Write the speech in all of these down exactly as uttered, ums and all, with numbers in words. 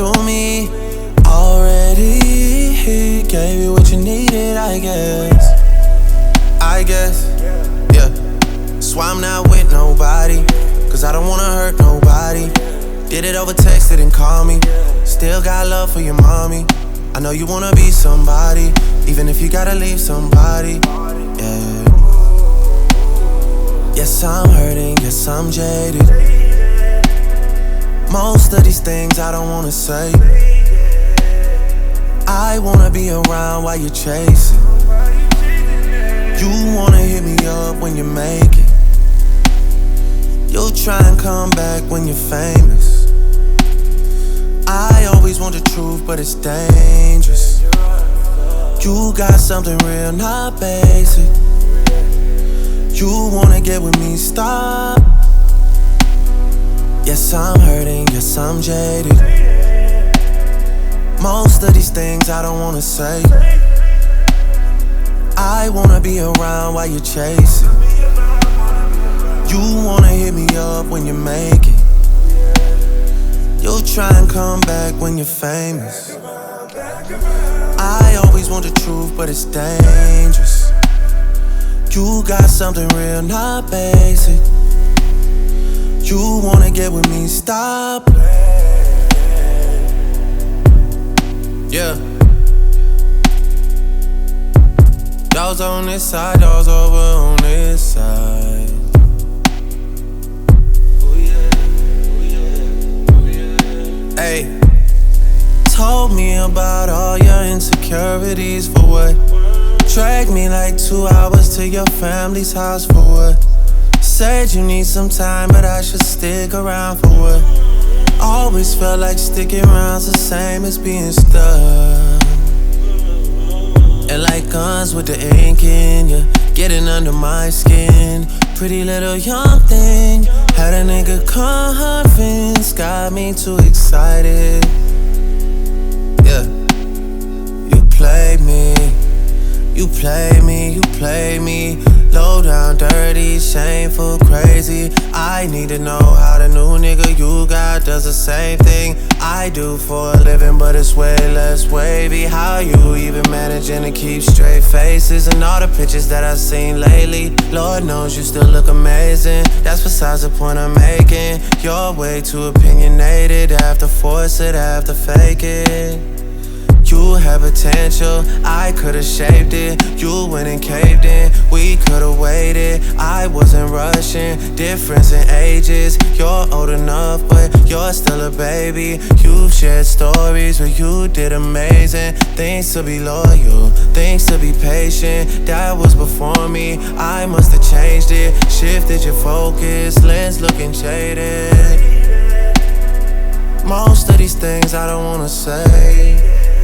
through me already. Gave you what you needed, I guess. I guess, yeah. That's why I'm not with nobody, cause I don't wanna hurt nobody. Did it over text, didn't call me. Still got love for your mommy. I know you wanna be somebody, even if you gotta leave somebody, yeah. Yes, I'm hurting, yes, I'm jaded. Most of these things I don't wanna say. I wanna be around while you're chasing. You wanna hit me up when you make it. You'll try and come back when you're famous. I always want the truth, but it's dangerous. You got something real, not basic. You wanna get with me, stop. Yes, I'm hurting, yes, I'm jaded. Most of these things I don't wanna say. I wanna be around while you're chasing. You wanna hit me up when you make it. You'll try and come back when you're famous. I always want the truth, but it's dangerous. You got something real, not basic. You wanna get with me, stop. Yeah. Dogs on this side, dogs over on this side. Hey, told me about all your insecurities, for what? Dragged me like two hours to your family's house, for what? Said you need some time, but I should stick around, for what? Always felt like sticking around's the same as being stuck. And like guns with the ink in ya, getting under my skin. Pretty little young thing, had a nigga convinced, got me too excited. Yeah, you played me, you played me, you played me. Low down, dirty, shameful, crazy. I need to know how the new nigga you got does the same thing I do for a living, but it's way less wavy. How you even managing to keep straight faces? And all the pictures that I've seen lately, Lord knows you still look amazing. That's besides the point I'm making. You're way too opinionated, have to force it, have to fake it. You had potential, I could've shaped it. You went and caved in, we could've waited. I wasn't rushing, difference in ages. You're old enough, but you're still a baby. You've shared stories where you did amazing. Things to be loyal, things to be patient. That was before me, I must've changed it. Shifted your focus, lens looking jaded. Most of these things I don't wanna say.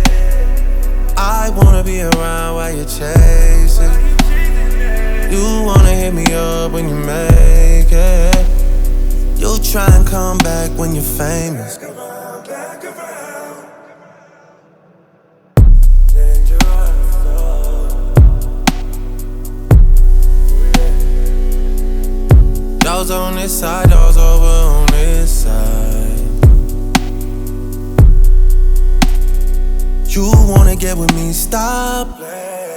I wanna be around while you're chasing. You wanna hit me up when you make it. You'll try and come back when you're famous. Dogs on this side, dogs over on this side. You wanna get with me, stop.